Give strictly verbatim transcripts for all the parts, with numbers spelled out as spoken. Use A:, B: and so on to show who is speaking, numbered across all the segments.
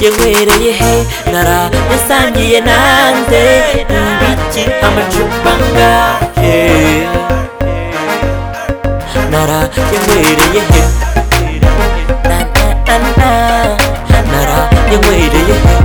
A: yanywereye he nara yasangiye nande ibiki amacupa ngahe nara yanywereye he na na na nara yanywereye he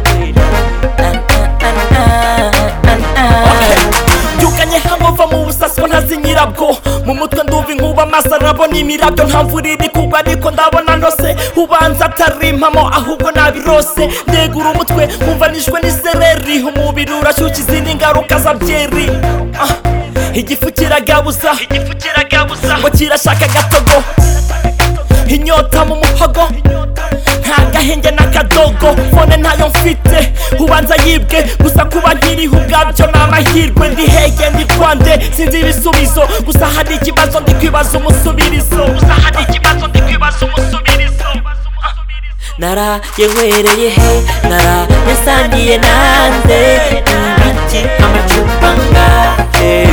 B: Yuganye hangover mu busaswa ntazi nyirabwo mu mutwe nduva inkuba amaso arabona imirabyo nta mvura iri kugwa ariko ndabona ndose ubanza atari impamo ahubwo nabirose ndegura umutwe nkumva nishwe n'isereri umubiri urashyushya izindi ngaruka za byeri igifu kiragabuza ngo kirashaka agatogo inyota mu muhogo nta gahenge n'akadogo fone ntayo mfite ubanza yibwe gusa kuba nkiriho ubwabyo ni amahirwe ndi hege ndi kwande sinzi ibisubizo gusa hari ikibazo ndi kwibaza umusubirizo gusa hari ikibazo ndi kwibaza umusubirizo
A: nara yanywereye he nara yasangiye nande ibiki amacupa ngahe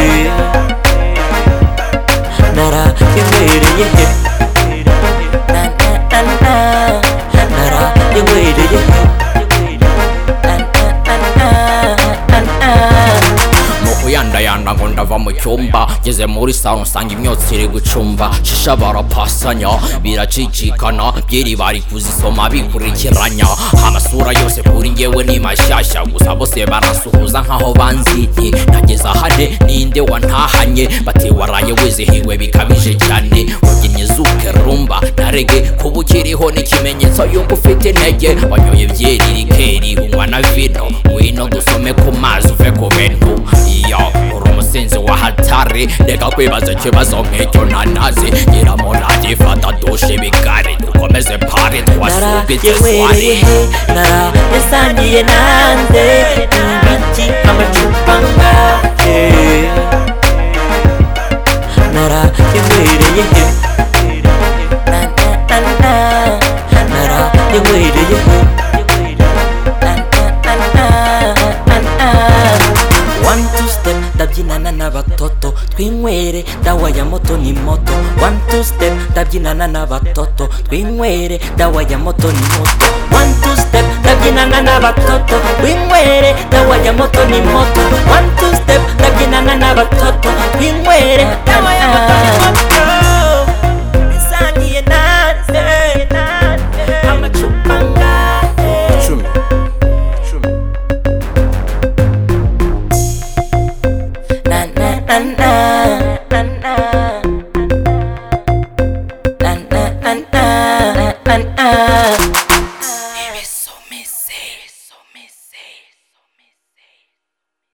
A: nara yanywereye he na na na nara yanywereye he
C: yandayanda ngo ndava mu cyumba ngeze muri salon nsanga imyotsi iri gucumba shisha barapasanya biracicikana byeri bari kuzisoma bikurikiranya amasura yose kuri ngewe ni mashyashya gusa bose barasuhuza nkaho banzi nti nageze ahane ninde wantahanye bati waraye wizihiwe bikabije cyane wabyinnye zuke rumba na rege kuba ukiriho n'ikimenyetso yuko ufite intege wanyoye byeri rikeri unywa na vino wino dusome ku mazi uve ku bintu iyo uri umusinzi wa hatari reka kwibaza ikibazo nk'icyo ntanazi nyiramurage fata dushe bigari dukomeze pari twasubitse swari
A: nara yasangiye nande ibiki amacupa ngahe nara yanywereye he na na na nara yanywereye he one two step ndabyinana n'abatoto twinywere dawa ya moto ni moto one two step ndabyinana n'abatoto twinywere dawa ya moto ni moto one two step ndabyinana n'abatoto twinywere dawa ya moto ni moto one two step ndabyinana n'abatoto twinywere dawa ya moto ni moto isangiye nande amacupa ngahe
C: cumi
A: na na na